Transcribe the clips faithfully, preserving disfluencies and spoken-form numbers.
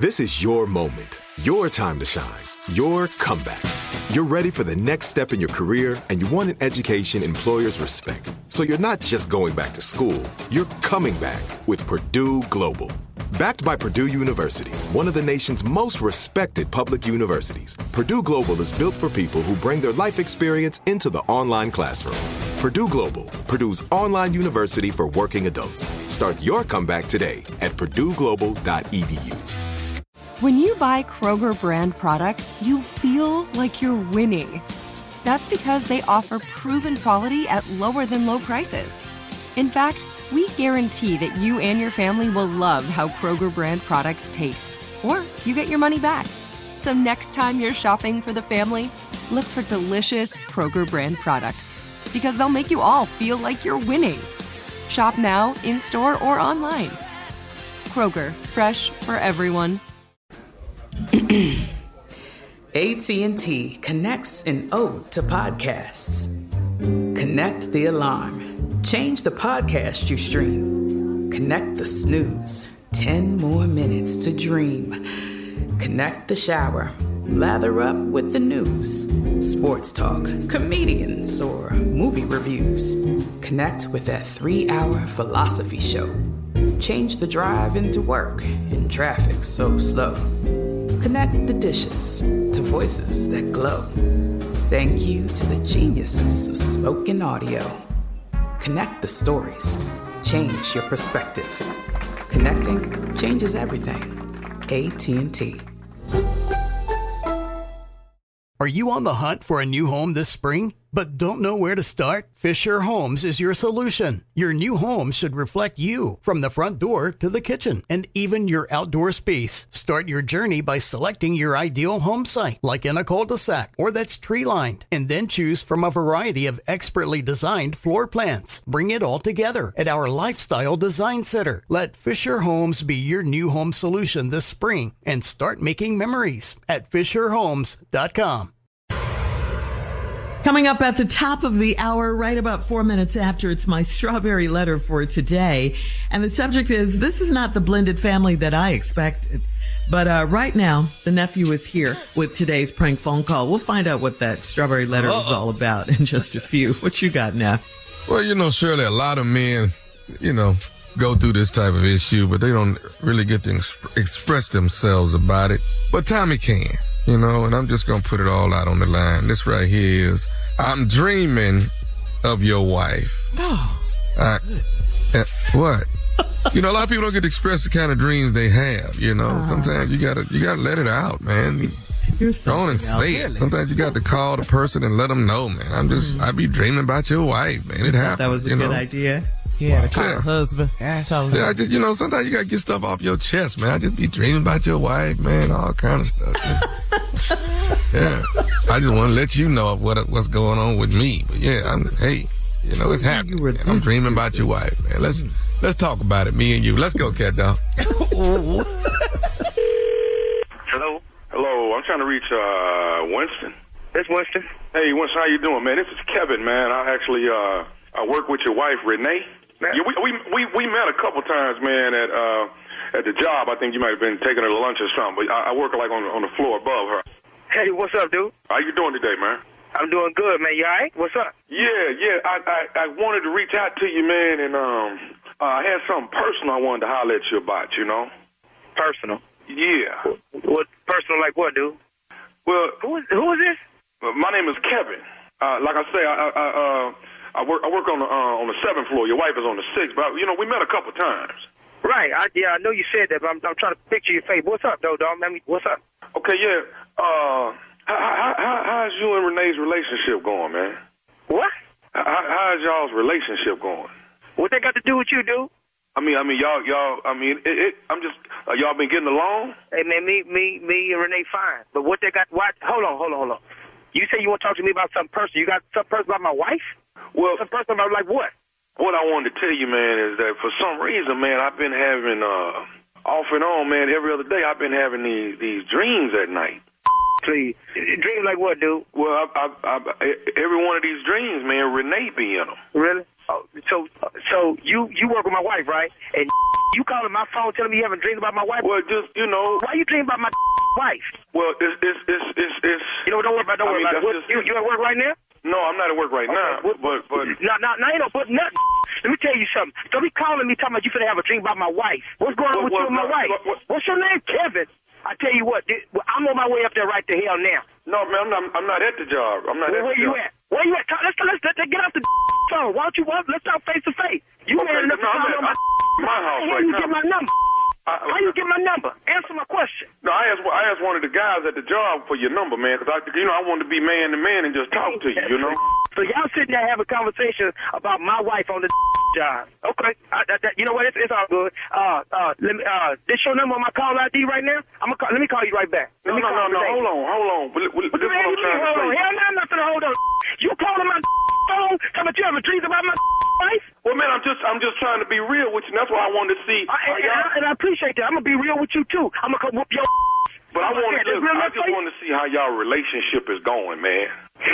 This is your moment, your time to shine, your comeback. You're ready for the next step in your career, and you want an education employers respect. So you're not just going back to school, you're coming back with Purdue Global. Backed by Purdue University, one of the nation's most respected public universities, Purdue Global is built for people who bring their life experience into the online classroom. Purdue Global, Purdue's online university for working adults. Start your comeback today at purdue global dot e d u. When you buy Kroger brand products, you feel like you're winning. That's because they offer proven quality at lower than low prices. In fact, we guarantee that you and your family will love how Kroger brand products taste, or you get your money back. So next time you're shopping for the family, look for delicious Kroger brand products, because they'll make you all feel like you're winning. Shop now, in-store, or online. Kroger, fresh for everyone. A T and T connects an ode to podcasts. Connect the alarm. Change the podcast you stream. Connect the snooze. Ten more minutes to dream. Connect the shower. Lather up with the news. Sports talk, comedians, or movie reviews. Connect with that three-hour philosophy show. Change the drive into work in traffic so slow. Connect the dishes to voices that glow. Thank you to the geniuses of spoken audio. Connect the stories. Change your perspective. Connecting changes everything. A T and T. Are you on the hunt for a new home this spring, but don't know where to start? Fisher Homes is your solution. Your new home should reflect you, from the front door to the kitchen and even your outdoor space. Start your journey by selecting your ideal home site, like in a cul-de-sac or that's tree-lined, and then choose from a variety of expertly designed floor plans. Bring it all together at our Lifestyle Design Center. Let Fisher Homes be your new home solution this spring and start making memories at fisher homes dot com. Coming up at the top of the hour, right about four minutes after, it's my strawberry letter for today. And the subject is, this is not the blended family that I expected. But uh, right now, the nephew is here with today's prank phone call. We'll find out what that strawberry letter Uh-oh. is all about in just a few. What you got, Neff? Well, you know, Shirley, a lot of men, you know, go through this type of issue, but they don't really get to exp- express themselves about it. But Tommy can. You know, and I'm just going to put it all out on the line. This right here is, I'm dreaming of your wife. Oh. I, uh, what? You know, a lot of people don't get to express the kind of dreams they have. You know, uh-huh. Sometimes you got to you gotta let it out, man. You're Go on and say it. Really? Sometimes you got to call the person and let them know, man. I'm just, mm. I be dreaming about your wife, man. It happens. That was a you good know? idea. Yeah, call yeah. her husband. Yeah, I just, you know, sometimes you got to get stuff off your chest, man. I just be dreaming about your wife, man, all kind of stuff. Yeah. I just want to let you know what what's going on with me. But yeah, I'm, hey, you know, it's happening. Man. I'm dreaming about your wife, man. Let's let's talk about it, me and you. Let's go, cat dog. Hello? Hello, I'm trying to reach uh, Winston. It's Winston. Hey, Winston, how you doing, man? This is Kevin, man. I actually uh, I work with your wife, Renee. Yeah, we, we we we met a couple times, man, at uh at the job. I think you might have been taking her to lunch or something. But I, I work like on on the floor above her. Hey, what's up, dude? How you doing today, man? I'm doing good, man. You all right? What's up? Yeah, yeah. I I, I wanted to reach out to you, man, and um uh, I had something personal I wanted to holler at you about. You know? Personal? Yeah. What personal? Like what, dude? Well, who is who is this? My name is Kevin. Uh, like I say, I I. I uh, I work. I work on the uh, on the seventh floor. Your wife is on the sixth. But you know, we met a couple times. Right. I, yeah, I know you said that, but I'm, I'm trying to picture your face. What's up, though, dog? I mean, what's up? Okay. Yeah. Uh, how, how, how's you and Renee's relationship going, man? What? How, how's y'all's relationship going? What they got to do with you, dude? I mean, I mean, y'all, y'all. I mean, it, it, I'm just. Uh, y'all been getting along? Hey, man, me, me, me, and Renee fine. But what they got? What? Hold on, hold on, hold on. You say you want to talk to me about something personal. You got something personal about my wife? Well, something personal about like what? What I wanted to tell you, man, is that for some reason, man, I've been having uh, off and on, man. Every other day, I've been having these these dreams at night. Please, dreams like what, dude? Well, I, I, I, every one of these dreams, man, Renee be in them. Really? Oh, so, so you you work with my wife, right? And You calling my phone telling me you haven't dreamed about my wife? Well, just, you know. Why you dreaming about my wife? Well, it's, it's, it's, it's, it's. You know, don't worry about it. Don't I worry mean, about it. What, just, you, you at work right now? No, I'm not at work right okay. now. What, but, but. No, no, no, ain't no but nothing. Let me tell you something. Don't be calling me talking about you finna have a dream about my wife. What's going on what, with what, you and my what, wife? What, what, What's your name? Kevin. I tell you what, this, I'm on my way up there right to hell now. No, man, I'm not, I'm not at the job. I'm not well, at where the you job. at? Where you at? Let's, let's, let's, let's get off the phone. Why don't you walk? Let's talk face to face. You okay, man enough no, to I'm call at on my, my house how right you now. get my number? I, How you get my number? Answer my question. No, I asked I asked one of the guys at the job for your number, man, because I, you know, I wanted to be man to man and just talk to you, you know. So y'all sitting there having a conversation about my wife on the job. Okay, I, that, that, you know what? It's, it's all good. Uh, uh, let me. Uh, this your number on my call I D right now? I'm gonna call, let me call you right back. Let No, me no, call no, no. today. Hold on, hold on. What, what, What this the is hell what you I'm mean? trying to Hold on. say. Hell no, I'm not gonna hold on. You calling my phone? Talking about you having dreams about my wife? Well, man, I'm just I'm just trying to be real with you. And that's why I wanted to see. I, and, and, I, and I appreciate that. I'm gonna be real with you too. I'm gonna come whoop your. But I want to just real I just want to see how y'all relationship is going, man.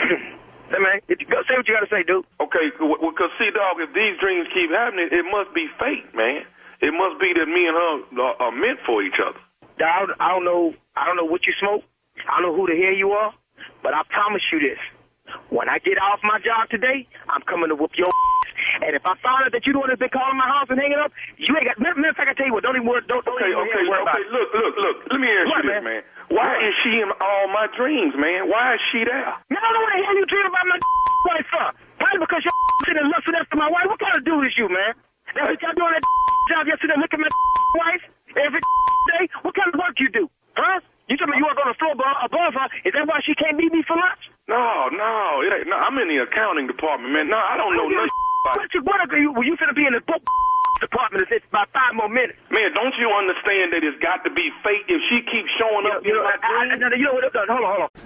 Hey, man, if you go, say what you got to say, dude. Okay, because see, dog, if these dreams keep happening, it must be fate, man. It must be that me and her are, are meant for each other. I don't, I don't know. I don't know what you smoke. I don't know who the hell you are. But I promise you this: when I get off my job today, I'm coming to whoop your. And if I find out that you the one that's been calling my house and hanging up, you ain't got. Matter of fact, I tell you what, don't even worry. Don't, don't okay, even okay, worry about okay. it. Look, look, look. Let me ask What, you this, man? man. Why is she in all my dreams, man? Why is she there? Man, I don't know what the hell you dreaming about my wife for. Probably because you're sitting and lusting after my wife. What kind of dude is you, man? That's what y'all doing that job yesterday, looking at my wife every day? What kind of work you do? Huh? You told me you work on the floor above her. Is that why she can't meet me for lunch? No, no. It ain't, no I'm in the accounting department, man. No, I don't know nothing. What you, what are you, well, you finna be in the book department in about five more minutes. Man, don't you understand that it's got to be fate if she keeps showing up? You know, you know, I, I, I, you know what? Hold on, hold on.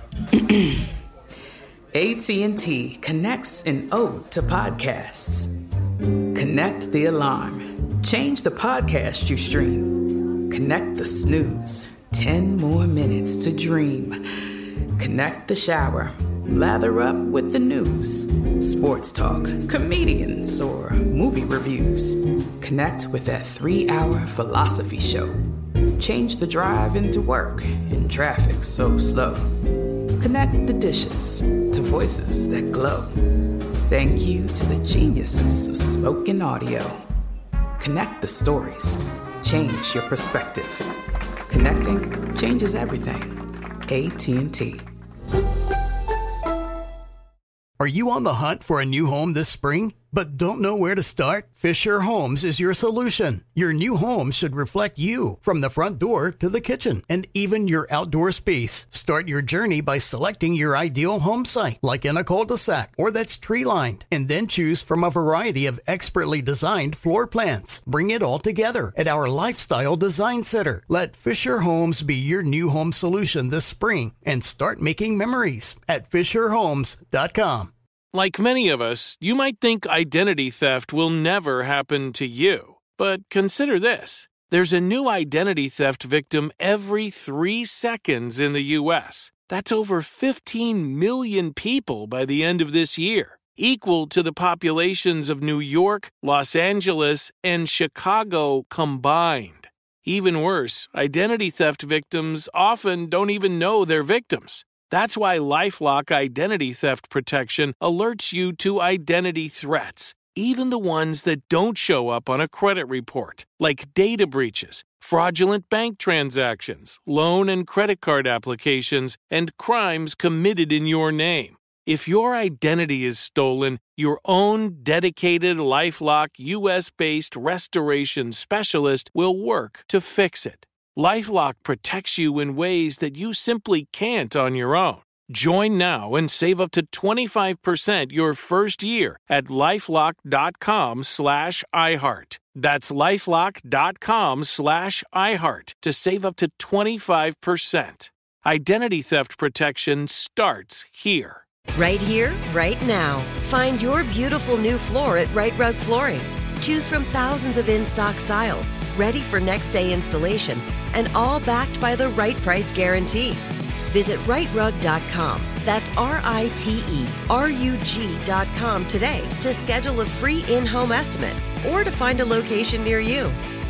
A T and T connects an ode to podcasts. Connect the alarm. Change the podcast you stream. Connect the snooze. Ten more minutes to dream. Connect the shower. Lather up with the news. Sports talk, comedians, or movie reviews. Connect with that three-hour philosophy show. Change the drive into work in traffic so slow. Connect the dishes to voices that glow. Thank you to the geniuses of spoken audio. Connect the stories. Change your perspective. Connecting changes everything. A T and T. Are you on the hunt for a new home this spring, but don't know where to start? Fisher Homes is your solution. Your new home should reflect you, from the front door to the kitchen and even your outdoor space. Start your journey by selecting your ideal home site, like in a cul-de-sac or that's tree-lined, and then choose from a variety of expertly designed floor plans. Bring it all together at our Lifestyle Design Center. Let Fisher Homes be your new home solution this spring and start making memories at fisher homes dot com. Like many of us, you might think identity theft will never happen to you. But consider this. There's a new identity theft victim every three seconds in the U S. That's over fifteen million people by the end of this year, equal to the populations of New York, Los Angeles, and Chicago combined. Even worse, identity theft victims often don't even know they're victims. That's why LifeLock Identity Theft Protection alerts you to identity threats, even the ones that don't show up on a credit report, like data breaches, fraudulent bank transactions, loan and credit card applications, and crimes committed in your name. If your identity is stolen, your own dedicated LifeLock U S-based restoration specialist will work to fix it. LifeLock protects you in ways that you simply can't on your own. Join now and save up to twenty-five percent your first year at LifeLock.com slash iHeart. That's LifeLock.com slash iHeart to save up to twenty-five percent. Identity theft protection starts here. Right here, right now. Find your beautiful new floor at Right Rug Flooring. Choose from thousands of in-stock styles, ready for next day installation, and all backed by the right price guarantee. Visit right rug dot com. That's R I T E R U G dot com today to schedule a free in-home estimate or to find a location near you.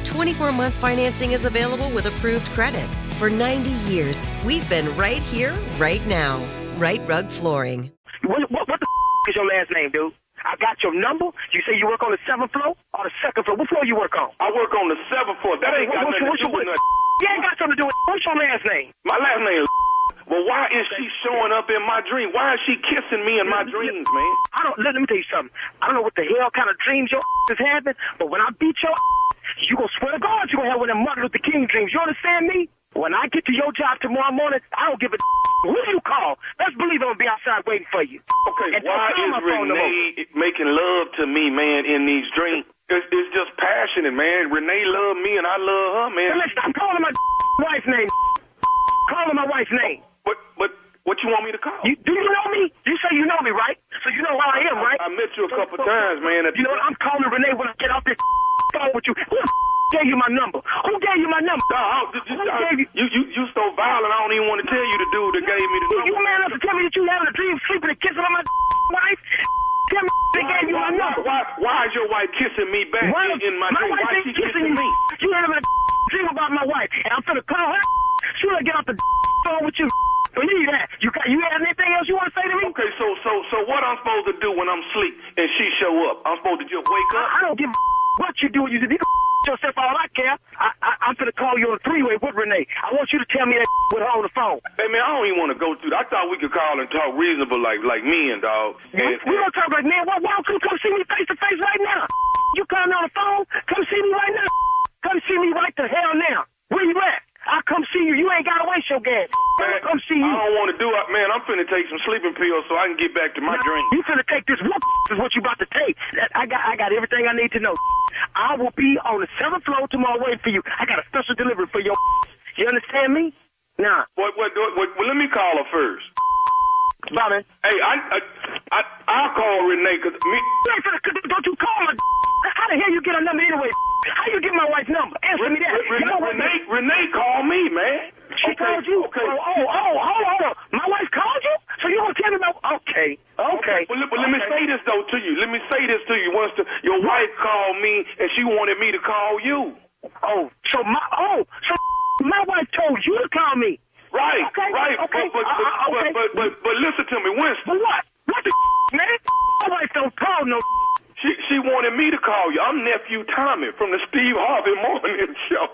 twenty-four month financing is available with approved credit. For ninety years, we've been right here, right now. Right Rug Flooring. What, what, what the f- is your last name, dude? I got your number. You say you work on the seventh floor or the second floor? What floor you work on? I work on the seventh floor. That ain't got What's nothing your- to do with what's nothing. You ain't got something to do with it. What's your last name? My last name is Well, why is she showing up in my dream? Why is she kissing me in my dreams, man? I don't, let, let me tell you something. I don't know what the hell kind of dreams your is having, but when I beat your you gonna swear to God you gonna have one of them Martin Luther King dreams. You understand me? When I get to your job tomorrow morning, I don't give a who you call. Best believe I'm gonna be outside waiting for you. Okay, and why is Renee making love to me, man, in these dreams? It's, it's just passionate, man. Renee love me and I love her, man. Let's stop calling my wife's name. Calling my wife's name. But but what you want me to call? You, do you know me? You say you know me, right? So you know who I am, right? I, I met you a couple so, times, man. You know what? I'm calling Renee when I get off this phone with you. Who the gave you my number? Who gave you my number? Uh, you, Who gave you? You, you? You so violent, I don't even want to tell you the dude that gave me the number. You man enough to tell me that you having a dream, sleeping and kissing on my wife? Tell me they gave you my number. Why, why is your wife kissing me back why, in my, my dream? wife Why ain't she kissing kissing you? me? You having a dream about my wife, and I'm finna call her. She gonna get off the phone with you. Believe that. You got, you have anything else you want to say to me? Okay, so so so what I'm supposed to do when I'm asleep and she show up? I'm supposed to just wake up? I, I don't give a what you do. You you can yourself all I care. I, I, I'm finna call you on a three-way with Renee. I want you to tell me that with her on the phone. Hey, man, I don't even want to go through that. I thought we could call and talk reasonable like like men, dog. And, we gonna talk like man. Why, why don't you come see me face to face right now? You calling on the phone? Come see me right now. Come see me right the hell now. Where you at? I'll come see you. You ain't got to waste your gas. Man, come see you. I don't want to do it, man. I'm finna take some sleeping pills so I can get back to my now, dream. You finna take this. What is what you about to take? I got I got everything I need to know. I will be on the seventh floor tomorrow waiting for you. I got a special delivery for your. You understand me? Nah. What, what, what, what, well, let me call her first. Bye, man. Hey, I, I, I, I'll call Renee, because me... Don't you call my... How the hell you get a number anyway? How you get my wife's number? Answer me that. Renee, you know what, Renee, Renee called me, man. She okay, called you? Okay. Oh, oh, oh, hold on, hold on. My wife called you? So you gonna tell me about... Okay, okay. okay. Well, well, okay. let me say this, though, to you. Let me say this to you. Once the, your wife called me, and she wanted me to call you. Oh, so my... Oh, so my wife told you to call me. Right, okay, right. Okay, but, but, uh, uh, okay. but, but, but, but listen to me, Winston. For what? What the man? My wife don't call no... She she wanted me to call you. I'm Nephew Tommy from the Steve Harvey Morning Show.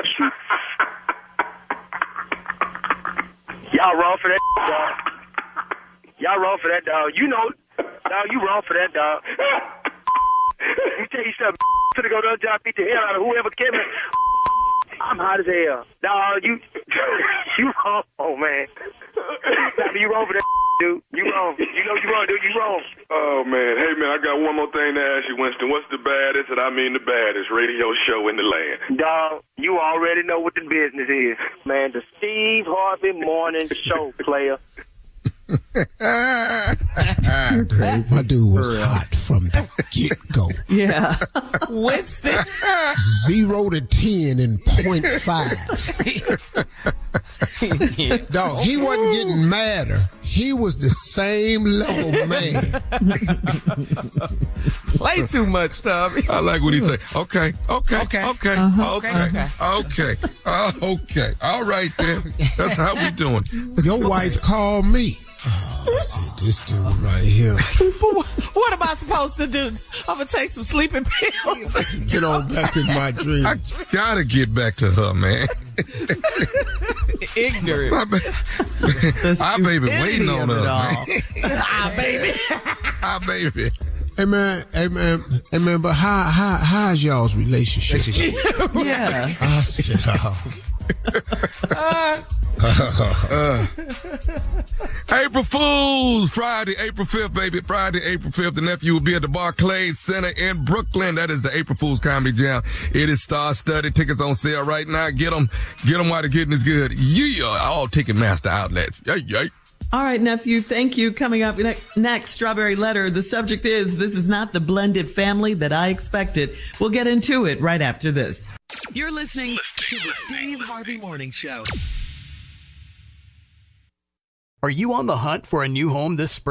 Y'all wrong for that, dog. Y'all wrong for that, dog. You know, dog, you wrong for that, dog. Let me tell you something. To go to the job, beat the hell out of whoever came in. I'm hot as hell. Dog, you, you wrong, oh, man. You wrong for that, dude. You wrong. You know you wrong, dude. You wrong. Oh, man. Hey, man, I got one more thing to ask you, Winston. What's the baddest, and I mean the baddest, radio show in the land? Dog, you already know what the business is. Man, the Steve Harvey Morning Show, player. Dave, my dude was hot from the get-go. Yeah. Winston. Zero to ten in point five. Dog, he wasn't getting madder. He was the same level man. Play too much, Tommy. I like what he say. Okay, okay, okay, okay, uh-huh. okay, okay, okay, uh, okay. All right, then. That's how we doing. Your wife called me. Oh, I said, this dude right here. What am I supposed to do? I'm going to take some sleeping pills. Get on back to my dream. I gotta get back to her, man. Ignorant. My ba- Our baby waiting on her, man. Our baby. Our baby. Hey man, hey man, hey man, but how how how's y'all's relationship? Yeah. I said, oh. uh, uh, April Fools, Friday, April fifth, baby. Friday, April fifth. The nephew will be at the Barclays Center in Brooklyn. That is the April Fools Comedy Jam. It is star-studded. Tickets on sale right now. Get them. Get them while the getting is good. Yeah, all Ticketmaster outlets. Yay, yay. All right, nephew, thank you. Coming up next, Strawberry Letter. The subject is, this is not the blended family that I expected. We'll get into it right after this. You're listening to the Steve Harvey Morning Show. Are you on the hunt for a new home this spring?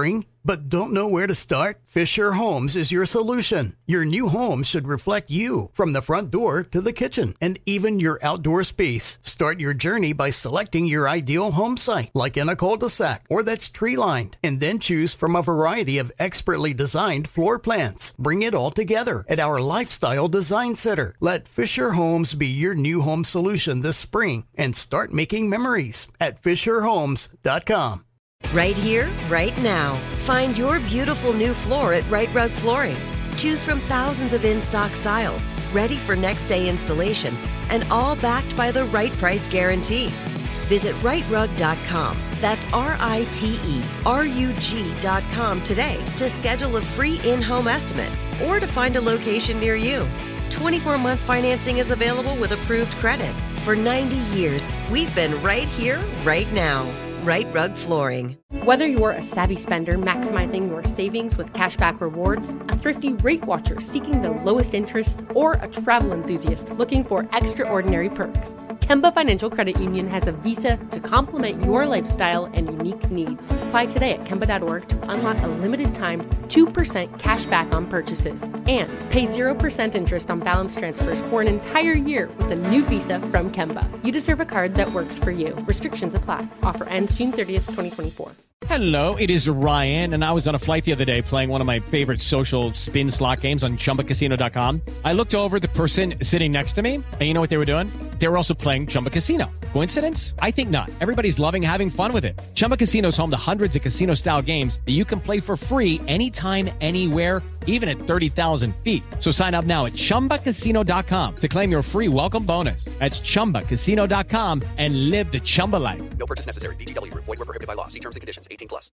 but don't know where to start? Fisher Homes is your solution. Your new home should reflect you, from the front door to the kitchen and even your outdoor space. Start your journey by selecting your ideal home site, like in a cul-de-sac or that's tree-lined, and then choose from a variety of expertly designed floor plans. Bring it all together at our Lifestyle Design Center. Let Fisher Homes be your new home solution this spring and start making memories at fisher homes dot com. Right here, right now. Find your beautiful new floor at Right Rug Flooring. Choose from thousands of in-stock styles, ready for next day installation, and all backed by the right price guarantee. Visit right rug dot com. That's R I T E R U G dot com today to schedule a free in-home estimate or to find a location near you. twenty-four month financing is available with approved credit. For ninety years, we've been right here, right now. Right Rug Flooring. Whether you're a savvy spender maximizing your savings with cashback rewards, a thrifty rate watcher seeking the lowest interest, or a travel enthusiast looking for extraordinary perks, Kemba Financial Credit Union has a visa to complement your lifestyle and unique needs. Apply today at kemba dot org to unlock a limited time two percent cash back on purchases and pay zero percent interest on balance transfers for an entire year with a new visa from Kemba. You deserve a card that works for you. Restrictions apply. Offer ends June thirtieth, twenty twenty-four. Hello, it is Ryan, and I was on a flight the other day playing one of my favorite social spin slot games on chumba casino dot com. I looked over at the person sitting next to me, and you know what they were doing? They were also playing Chumba Casino. Coincidence? I think not. Everybody's loving having fun with it. Chumba Casino is home to hundreds of casino-style games that you can play for free anytime, anywhere, even at thirty thousand feet. So sign up now at chumba casino dot com to claim your free welcome bonus. That's chumba casino dot com and live the Chumba life. No purchase necessary. V G W. Void where prohibited by law. See terms and conditions. eighteen plus.